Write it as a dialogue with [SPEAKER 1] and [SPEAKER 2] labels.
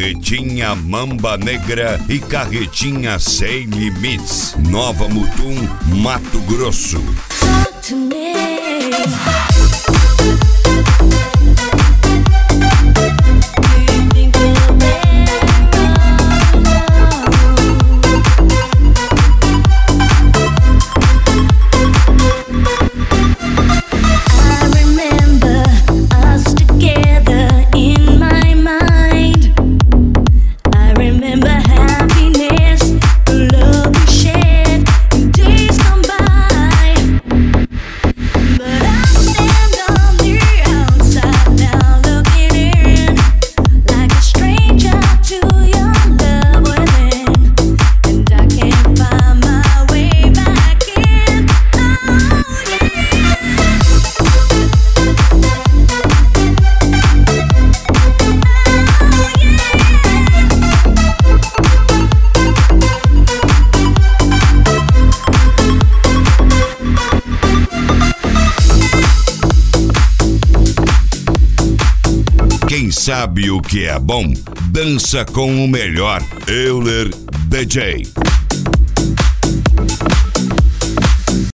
[SPEAKER 1] Carretinha Mamba Negra e Carretinha Sem Limites. Nova Mutum, Mato Grosso.
[SPEAKER 2] Talk to me.
[SPEAKER 1] Quem sabe o que é bom, dança com o melhor. Euler DJ.